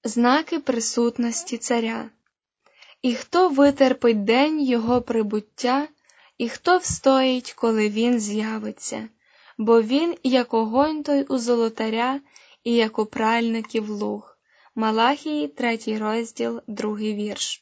знаки присутності царя. І хто витерпить день його прибуття, і хто встоїть, коли він з'явиться, бо він, як огонь той у золотаря, і як у пральників луг. Малахії, 3 розділ, 2 вірш.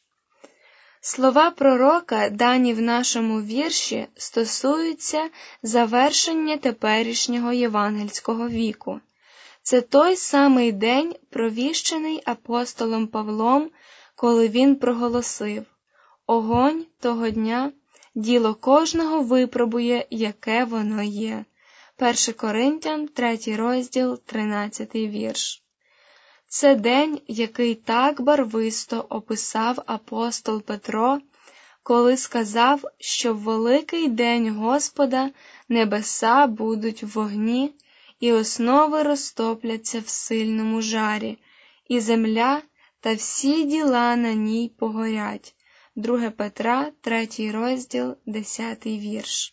Слова пророка, дані в нашому вірші, стосуються завершення теперішнього євангельського віку. Це той самий день, провіщений апостолом Павлом, коли він проголосив: «Огонь того дня діло кожного випробує, яке воно є». 1 Коринтян, 3 розділ, 13 вірш. Це день, який так барвисто описав апостол Петро, коли сказав, що в великий день Господа небеса будуть в вогні, і основи розтопляться в сильному жарі, і земля та всі діла на ній погорять. 2 Петра, 3 розділ, 10 вірш.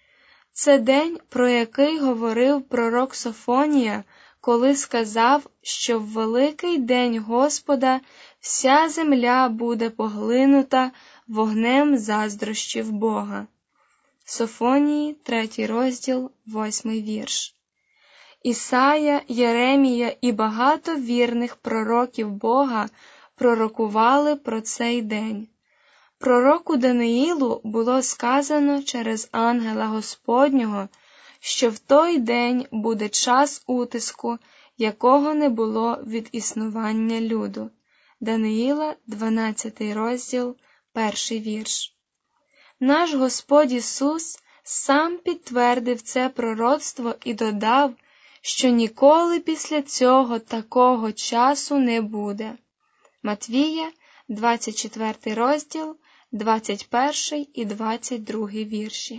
Це день, про який говорив пророк Софонія, коли сказав, що в великий день Господа вся земля буде поглинута вогнем заздрощів Бога. Софонії, 3 розділ, 8 вірш. Ісая, Єремія і багато вірних пророків Бога пророкували про цей день. Пророку Даниїлу було сказано через ангела Господнього, що в той день буде час утиску, якого не було від існування люду. Даниїла, 12 розділ, 1 вірш. Наш Господь Ісус сам підтвердив це пророцтво і додав, що ніколи після цього такого часу не буде. Матвія, 24 розділ, 21 і 22 вірші.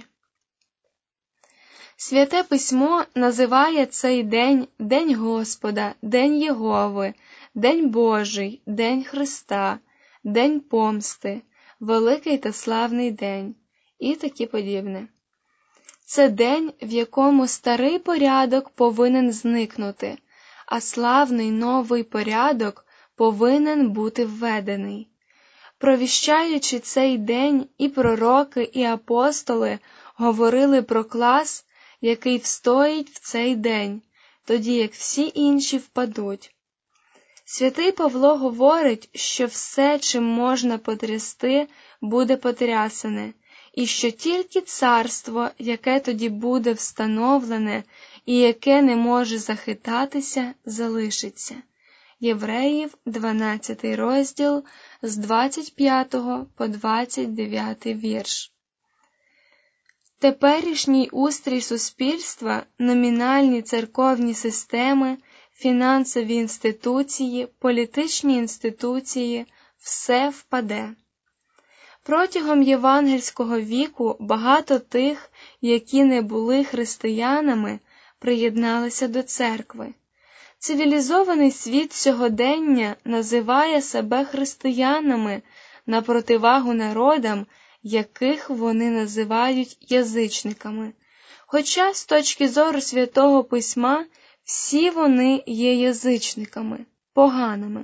Святе Письмо називає цей день День Господа, День Єгови, День Божий, День Христа, День помсти, Великий та славний день і таке подібне. Це день, в якому старий порядок повинен зникнути, а славний новий порядок повинен бути введений. Провіщаючи цей день, і пророки, і апостоли говорили про клас, який встоїть в цей день, тоді як всі інші впадуть. Святий Павло говорить, що все, чим можна потрясти, буде потрясене, і що тільки царство, яке тоді буде встановлене і яке не може захитатися, залишиться. Євреїв, 12 розділ, з 25 по 29 вірш. Теперішній устрій суспільства, номінальні церковні системи, фінансові інституції, політичні інституції – все впаде. Протягом євангельського віку багато тих, які не були християнами, приєдналися до церкви. Цивілізований світ сьогодення називає себе християнами на противагу народам, яких вони називають язичниками. Хоча з точки зору Святого Письма всі вони є язичниками, поганими.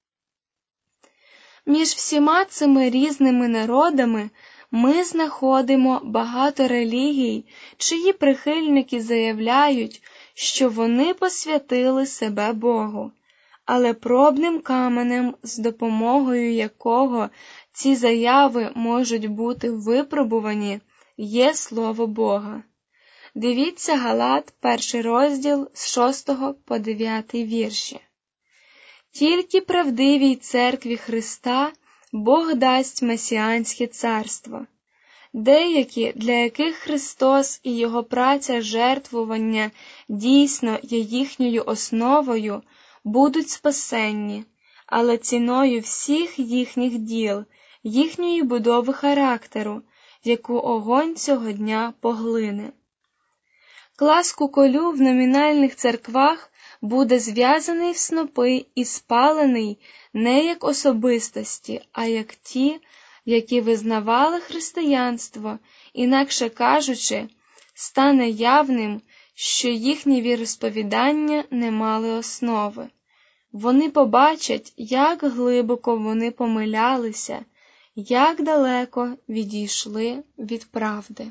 Між всіма цими різними народами ми знаходимо багато релігій, чиї прихильники заявляють, що вони посвятили себе Богу, але пробним каменем, з допомогою якого ці заяви можуть бути випробувані, є Слово Бога. Дивіться Галат, 1 розділ, з 6 по 9 вірші. Тільки правдивій церкві Христа Бог дасть месіанське царство. Деякі, для яких Христос і Його праця жертвування дійсно є їхньою основою, будуть спасенні, але ціною всіх їхніх діл, їхньої будови характеру, яку огонь цього дня поглине. Клас куколю в номінальних церквах буде зв'язаний в снопи і спалений не як особистості, а як ті, які визнавали християнство, інакше кажучи, стане явним, що їхні віросповідання не мали основи. Вони побачать, як глибоко вони помилялися, як далеко відійшли від правди.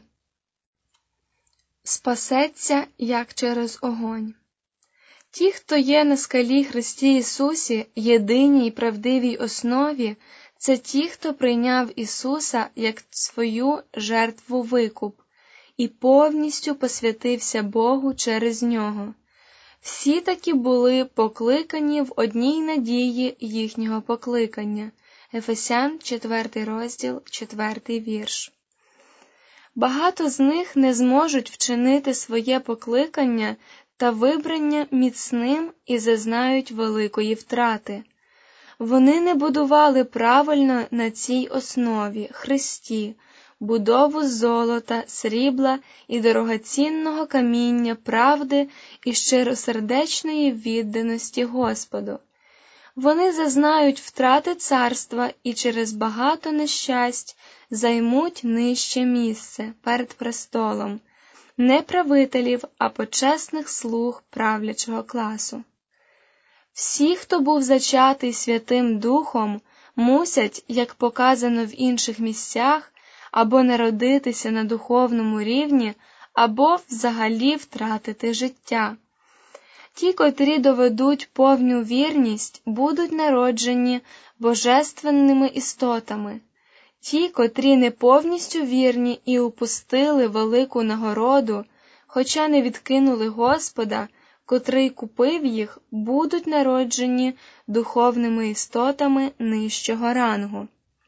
Спасеться, як через огонь. Ті, хто є на скалі Христі Ісусі, єдиній правдивій основі, це ті, хто прийняв Ісуса як свою жертву-викуп і повністю посвятився Богу через Нього. Всі таки були покликані в одній надії їхнього покликання. Ефесян, 4 розділ, 4 вірш. Багато з них не зможуть вчинити своє покликання та вибрання міцним і зазнають великої втрати. Вони не будували правильно на цій основі, Христі, будову з золота, срібла і дорогоцінного каміння правди і щиросердечної відданості Господу. Вони зазнають втрати царства і через багато нещасть займуть нижче місце перед престолом, не правителів, а почесних слуг правлячого класу. Всі, хто був зачатий Святим Духом, мусять, як показано в інших місцях, або народитися на духовному рівні, або взагалі втратити життя. Ті, котрі доведуть повну вірність, будуть народжені божественними істотами. Ті, котрі не повністю вірні і упустили велику нагороду, хоча не відкинули Господа, котрий купив їх, будуть народжені духовними істотами нижчого рангу.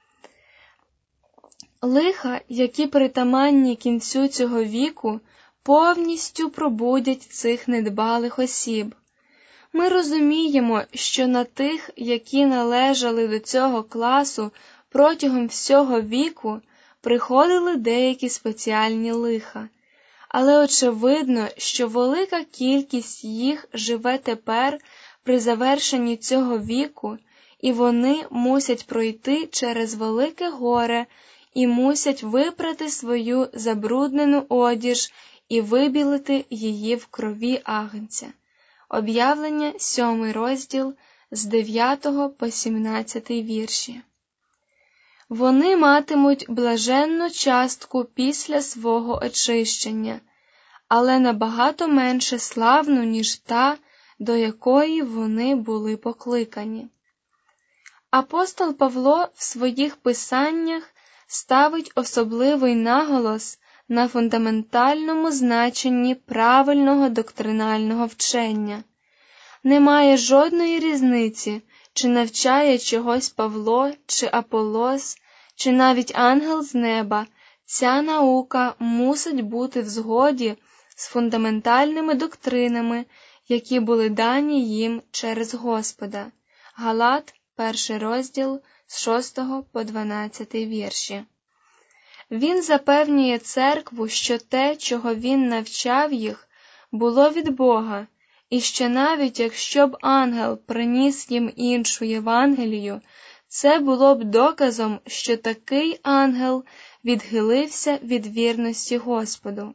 Лиха, які притаманні кінцю цього віку, повністю пробудять цих недбалих осіб. Ми розуміємо, що на тих, які належали до цього класу протягом всього віку, приходили деякі спеціальні лиха. Але очевидно, що велика кількість їх живе тепер при завершенні цього віку, і вони мусять пройти через велике горе і мусять випрати свою забруднену одіж і вибілити її в крові агнця. Об'явлення, 7 розділ, з 9 по 17 вірші. Вони матимуть блаженну частку після свого очищення, але набагато менше славну, ніж та, до якої вони були покликані. Апостол Павло в своїх писаннях ставить особливий наголос на фундаментальному значенні правильного доктринального вчення. Немає жодної різниці, чи навчає чогось Павло, чи Аполос, чи навіть ангел з неба. Ця наука мусить бути в згоді з фундаментальними доктринами, які були дані їм через Господа. Галат, 1 розділ, з 6 по 12 вірші. Він запевнює церкву, що те, чого він навчав їх, було від Бога, і що навіть якщо б ангел приніс їм іншу Євангелію, це було б доказом, що такий ангел відхилився від вірності Господу.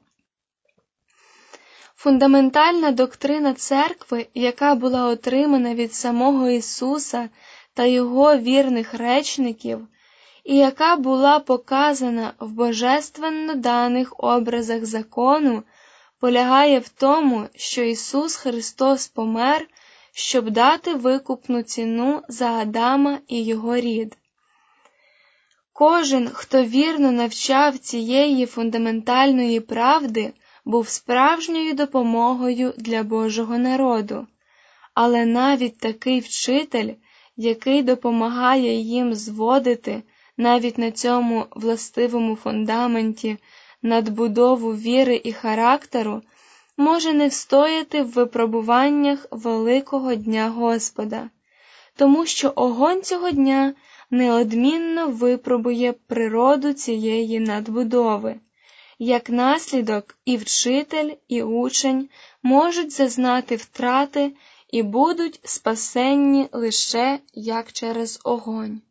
Фундаментальна доктрина церкви, яка була отримана від самого Ісуса та Його вірних речників, і яка була показана в божественно даних образах закону, полягає в тому, що Ісус Христос помер, щоб дати викупну ціну за Адама і його рід. Кожен, хто вірно навчав цієї фундаментальної правди, був справжньою допомогою для Божого народу. Але навіть такий вчитель, який допомагає їм зводити навіть на цьому властивому фундаменті надбудову віри і характеру, може не встояти в випробуваннях великого дня Господа, тому що огонь цього дня неодмінно випробує природу цієї надбудови. Як наслідок, і вчитель, і учень можуть зазнати втрати і будуть спасенні лише як через огонь.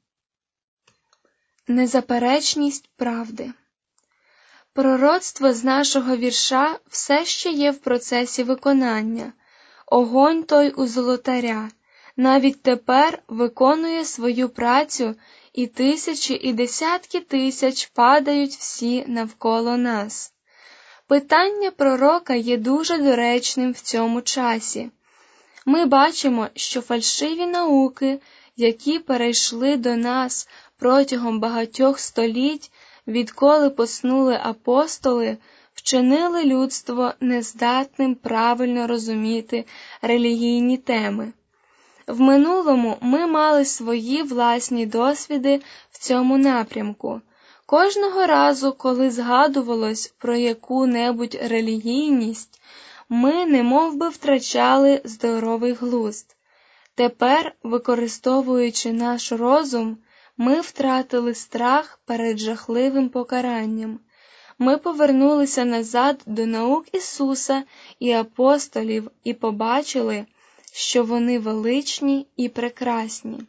Незаперечність правди. Пророцтво з нашого вірша все ще є в процесі виконання. Огонь той у золотаря, навіть тепер виконує свою працю, і тисячі і десятки тисяч падають всі навколо нас. Питання пророка є дуже доречним в цьому часі. Ми бачимо, що фальшиві науки, які перейшли до нас протягом багатьох століть, відколи поснули апостоли, вчинили людство нездатним правильно розуміти релігійні теми. В минулому ми мали свої власні досвіди в цьому напрямку. Кожного разу, коли згадувалось про яку-небудь релігійність, ми немовби втрачали здоровий глузд. Тепер, використовуючи наш розум, ми втратили страх перед жахливим покаранням. Ми повернулися назад до наук Ісуса і апостолів і побачили, що вони величні і прекрасні.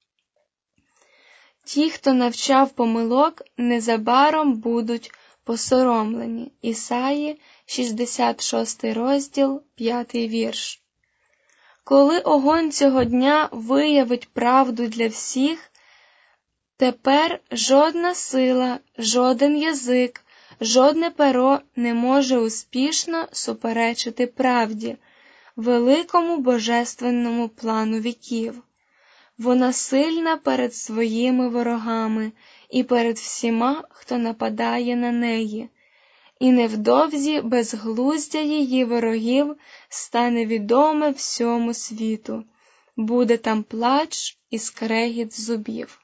Ті, хто навчав помилок, незабаром будуть посоромлені. Ісаї, 66 розділ, 5 вірш. Коли огонь цього дня виявить правду для всіх, тепер жодна сила, жоден язик, жодне перо не може успішно суперечити правді, великому божественному плану віків. Вона сильна перед своїми ворогами і перед всіма, хто нападає на неї. І невдовзі безглуздя її ворогів стане відоме всьому світу. Буде там плач і скрегіт зубів.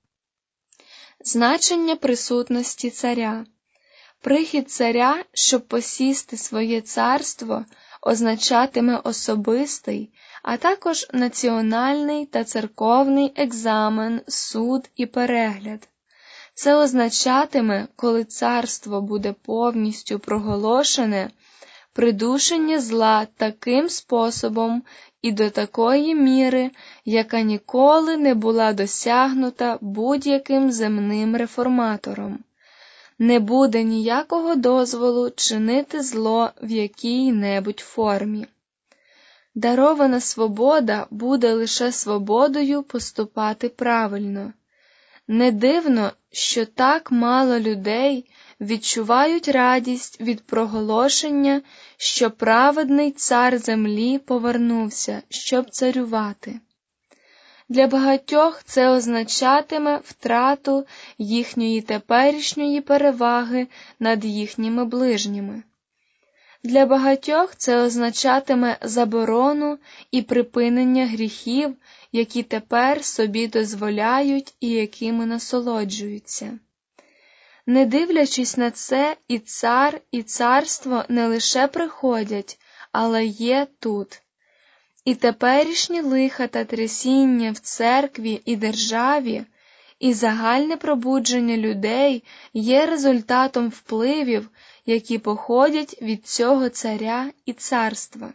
Значення присутності царя. Прихід царя, щоб посісти своє царство, означатиме особистий, а також національний та церковний екзамен, суд і перегляд. Це означатиме, коли царство буде повністю проголошене, придушення зла таким способом і до такої міри, яка ніколи не була досягнута будь-яким земним реформатором. Не буде ніякого дозволу чинити зло в якій-небудь формі. Дарована свобода буде лише свободою поступати правильно. Не дивно, що так мало людей відчувають радість від проголошення, що праведний цар землі повернувся, щоб царювати. Для багатьох це означатиме втрату їхньої теперішньої переваги над їхніми ближніми. Для багатьох це означатиме заборону і припинення гріхів, які тепер собі дозволяють і якими насолоджуються. Не дивлячись на це, і цар, і царство не лише приходять, але є тут. І теперішні лиха та трясіння в церкві і державі, і загальне пробудження людей є результатом впливів, які походять від цього царя і царства.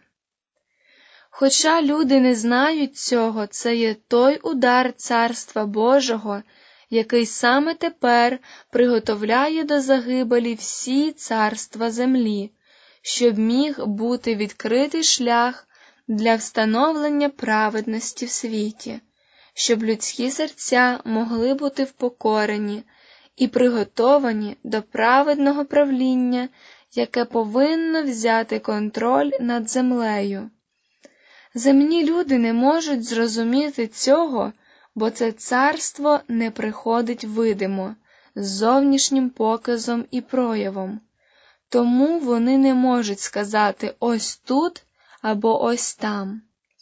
Хоча люди не знають цього, це є той удар Царства Божого, який саме тепер приготовляє до загибелі всі царства землі, щоб міг бути відкритий шлях для встановлення праведності в світі, щоб людські серця могли бути впокорені і приготовані до праведного правління, яке повинно взяти контроль над землею. Земні люди не можуть зрозуміти цього, бо це царство не приходить видимо, з зовнішнім показом і проявом. Тому вони не можуть сказати «ось тут» або «ось там».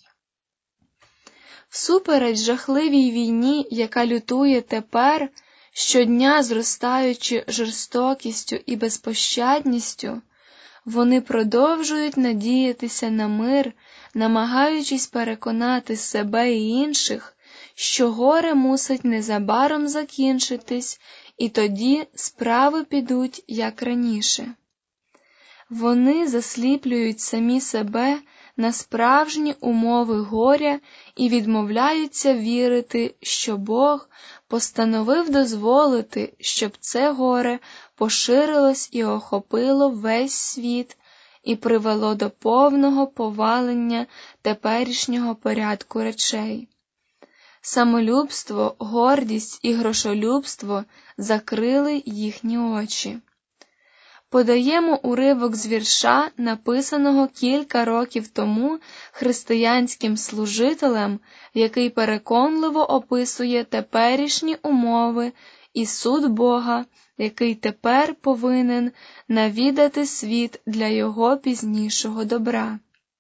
Всупереч жахливій війні, яка лютує тепер, щодня зростаючи жорстокістю і безпощадністю, вони продовжують надіятися на мир, намагаючись переконати себе і інших, що горе мусить незабаром закінчитись, і тоді справи підуть як раніше. Вони засліплюють самі себе на справжні умови горя і відмовляються вірити, що Бог постановив дозволити, щоб це горе поширилось і охопило весь світ, і привело до повного повалення теперішнього порядку речей. Самолюбство, гордість і грошолюбство закрили їхні очі. Подаємо уривок з вірша, написаного кілька років тому християнським служителем, який переконливо описує теперішні умови і суд Бога, який тепер повинен навідати світ для його пізнішого добра.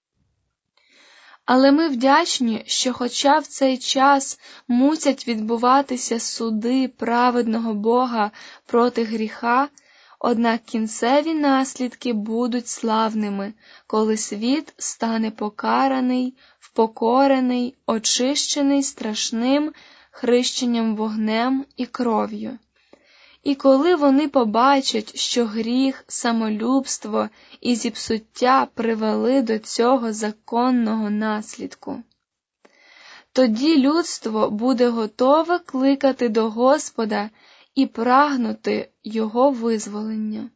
Але ми вдячні, що хоча в цей час мусять відбуватися суди праведного Бога проти гріха, однак кінцеві наслідки будуть славними, коли світ стане покараний, впокорений, очищений страшним хрещенням вогнем і кров'ю. І коли вони побачать, що гріх, самолюбство і зіпсуття привели до цього законного наслідку, тоді людство буде готове кликати до Господа і прагнути Його визволення.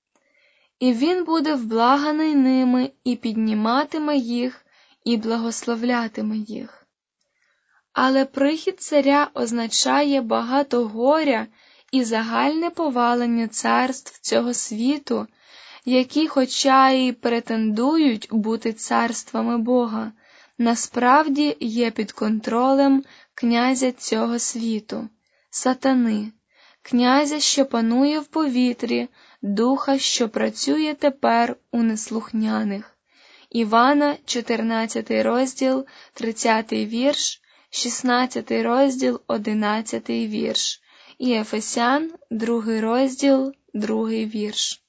І Він буде вблаганий ними і підніматиме їх, і благословлятиме їх. Але прихід царя означає багато горя і загальне повалення царств цього світу, які, хоча й претендують бути царствами Бога, насправді є під контролем князя цього світу, сатани, князя, що панує в повітрі, духа, що працює тепер у неслухняних. Івана, 14 розділ, 30 вірш, 16 розділ, 11 вірш. І Ефесян, 2 розділ, 2 вірш.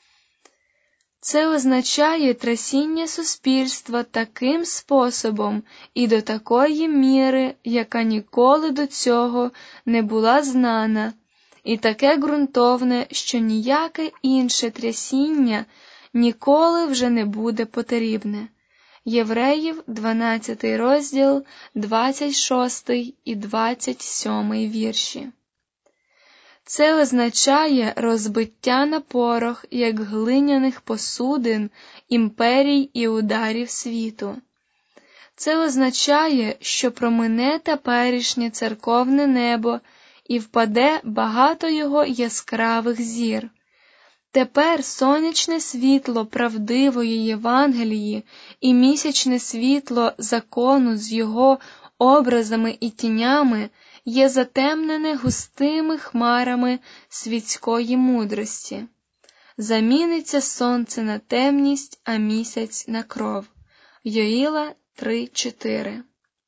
Це означає трясіння суспільства таким способом і до такої міри, яка ніколи до цього не була знана, і таке ґрунтовне, що ніяке інше трясіння ніколи вже не буде потрібне. Євреїв, 12 розділ, 26 і 27 вірші. Це означає розбиття на порох, як глиняних посудин, імперій і ударів світу. Це означає, що промине теперішнє церковне небо і впаде багато його яскравих зір. Тепер сонячне світло правдивої Євангелії і місячне світло закону з його образами і тінями є затемнене густими хмарами світської мудрості. Заміниться сонце на темність, а місяць на кров. Йоїла 3:4.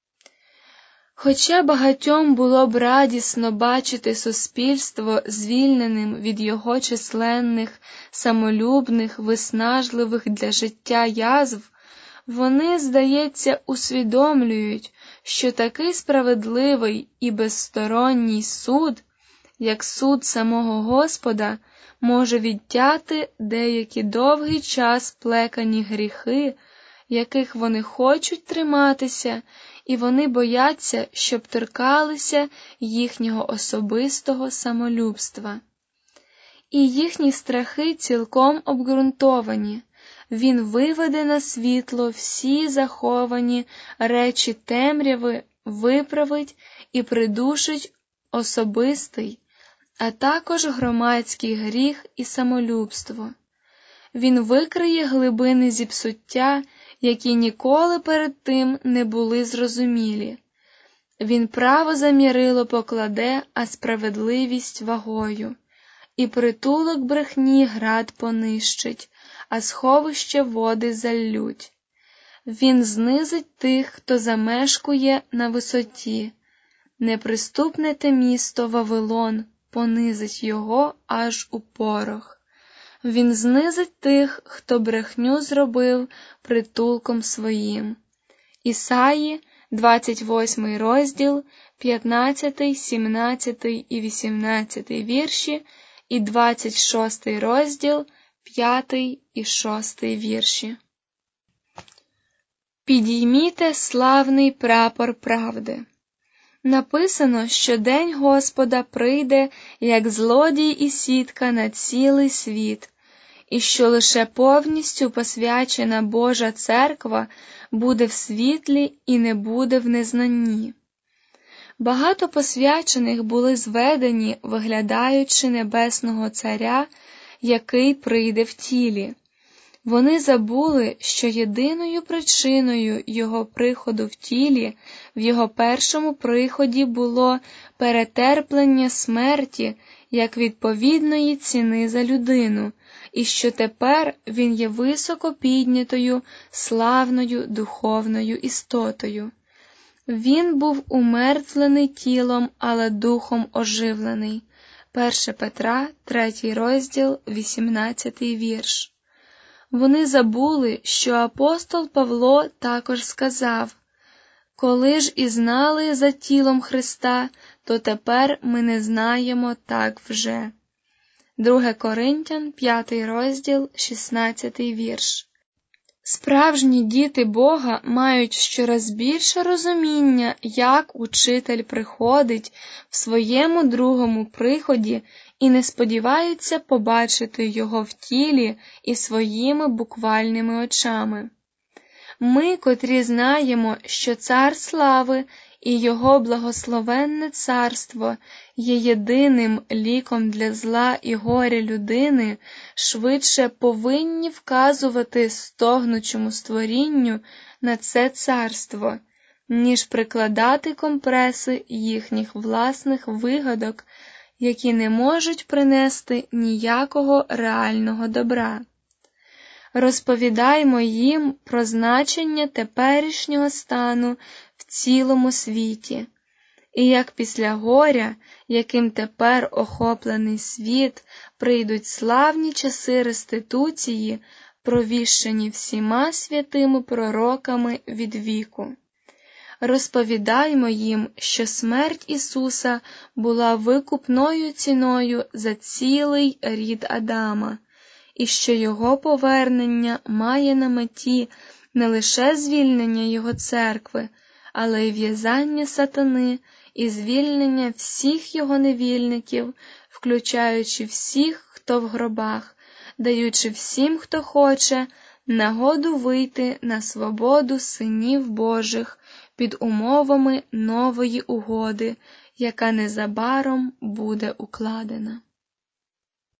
Хоча багатьом було б радісно бачити суспільство звільненим від його численних, самолюбних, виснажливих для життя язв, вони, здається, усвідомлюють, що такий справедливий і безсторонній суд, як суд самого Господа, може відтяти деякі довгий час плекані гріхи, яких вони хочуть триматися, і вони бояться, щоб торкалися їхнього особистого самолюбства. І їхні страхи цілком обґрунтовані. Він виведе на світло всі заховані речі темряви, виправить і придушить особистий, а також громадський гріх і самолюбство. Він викриє глибини зіпсуття, які ніколи перед тим не були зрозумілі. Він право за мірило покладе, а справедливість вагою. І притулок брехні град понищить, а сховище води заллють. Він знизить тих, хто замешкує на висоті. Неприступне те місто Вавилон понизить його аж у порох. Він знизить тих, хто брехню зробив притулком своїм. Ісаї, 28 розділ, 15, 17 і 18 вірші, і 26 розділ, 5 і 6 вірші. Підійміте славний прапор правди. Написано, що день Господа прийде, як злодій і сітка на цілий світ, і що лише повністю посвячена Божа церква буде в світлі і не буде в незнанні. Багато посвячених були зведені, виглядаючи небесного царя, який прийде в тілі. Вони забули, що єдиною причиною його приходу в тілі в його першому приході було перетерплення смерті як відповідної ціни за людину, і що тепер він є високо піднятою, славною духовною істотою. Він був умертвлений тілом, але духом оживлений. 1 Петра, 3 розділ, 18 вірш. Вони забули, що апостол Павло також сказав: «Коли ж і знали за тілом Христа, то тепер ми не знаємо так вже». 2 Коринтян, 5 розділ, 16 вірш. Справжні діти Бога мають щораз більше розуміння, як учитель приходить в своєму другому приході і не сподіваються побачити його в тілі і своїми буквальними очами. Ми, котрі знаємо, що Цар слави і його благословенне царство є єдиним ліком для зла і горя людини, швидше повинні вказувати стогнучому створінню на це царство, ніж прикладати компреси їхніх власних вигадок, які не можуть принести ніякого реального добра. Розповідаймо їм про значення теперішнього стану в цілому світі, і як після горя, яким тепер охоплений світ, прийдуть славні часи реституції, провіщені всіма святими пророками від віку. Розповідаймо їм, що смерть Ісуса була викупною ціною за цілий рід Адама, і що його повернення має на меті не лише звільнення його церкви, але й в'язання сатани і звільнення всіх його невільників, включаючи всіх, хто в гробах, даючи всім, хто хоче, нагоду вийти на свободу синів Божих під умовами нової угоди, яка незабаром буде укладена.